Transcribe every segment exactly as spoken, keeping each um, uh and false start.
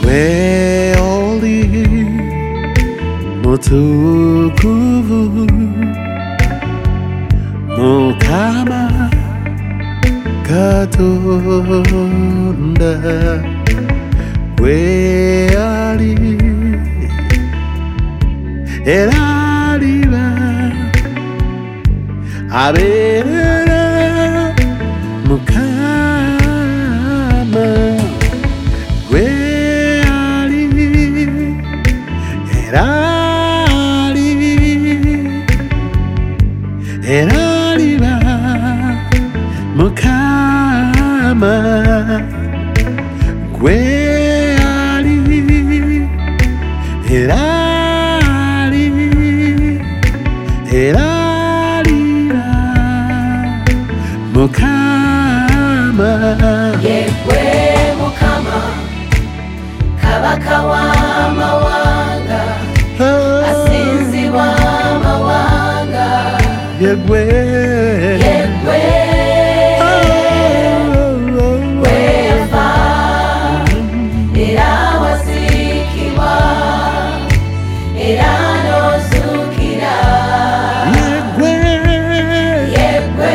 weoli mutukuvu Mukama Katonda weali era aliba abeerera Mukama weali era ali era aliba Mukama weali era ali era aliba Mukama Yegwe Mukama Kabaka w'amawanga asinzibwa amawanga Yegwe Yegwe wefa era wasikibwa era n'ozukira Yegwe Yegwe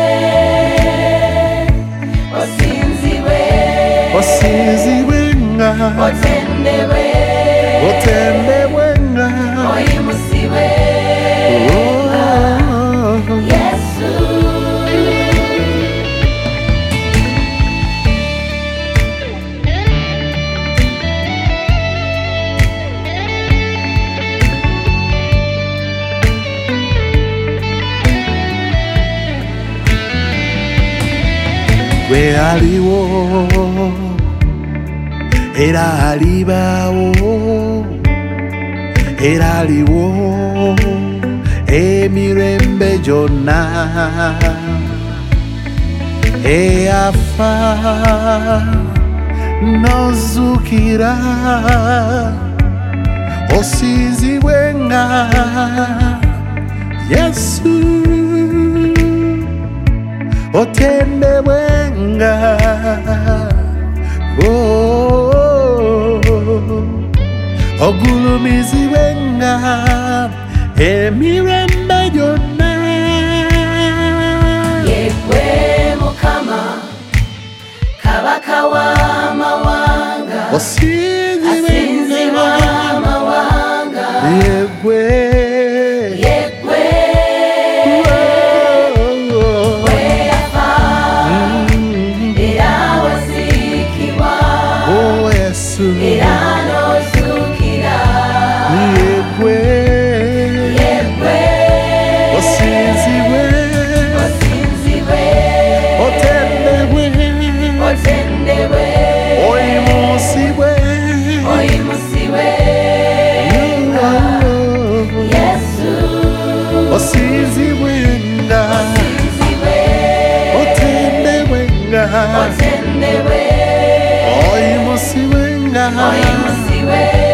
osinzibwe osinzibwe nga otendebwe otendebwe nga oyimusibwe Yesu gwe aliwo era alibawo era aliwo emirembe gyonna eyafa n'ozukira osinzibwe nga Yesu otendebwe nga ogulumizibwe nga emirembe gyonna Yegwe Mukama Kabaka w'amawanga osinzibwe asinzibwa amawanga Yegwe Yegwe weyafa era wasikibwa oh Yesu era n'ozukira Yegwe Yegwe osinzibwe osinzibwe otendebwe otendebwe oyimusibwe oyimusibwe Yesu osinzibwe nga osinzibwe otendebwe nga otendebwe oyimusibwe nga oyimusibwe